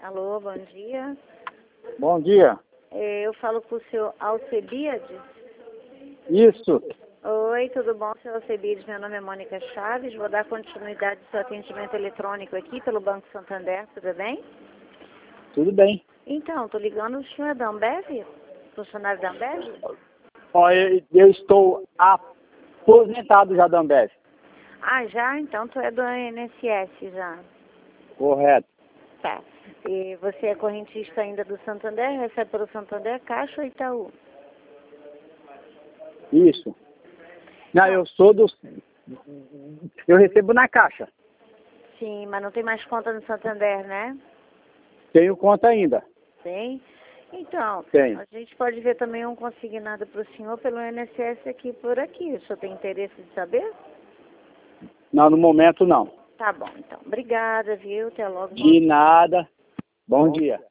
Alô, bom dia. Bom dia. Eu falo com o senhor Alcebiades? Isso. Oi, tudo bom, senhor Alcebiades? Meu nome é Mônica Chaves. Vou dar continuidade ao seu atendimento eletrônico aqui pelo Banco Santander, tudo bem? Tudo bem. Então, estou ligando, o senhor é da Ambev? Funcionário da Ambev? Olha, eu estou aposentado já da Ambev. Ah, já? Então tu é do INSS já. Correto. Tá. E você é correntista ainda do Santander? Recebe pelo Santander, Caixa ou Itaú? Isso. Não, eu sou do... Eu recebo na Caixa. Sim, mas não tem mais conta no Santander, né? Tenho conta ainda. Tem? Então, Tem. a gente pode ver também um consignado para o senhor pelo INSS aqui por aqui. O senhor tem interesse de saber? Não, no momento não. Tá bom, então. Obrigada, viu? Até logo. De nada. Bom dia.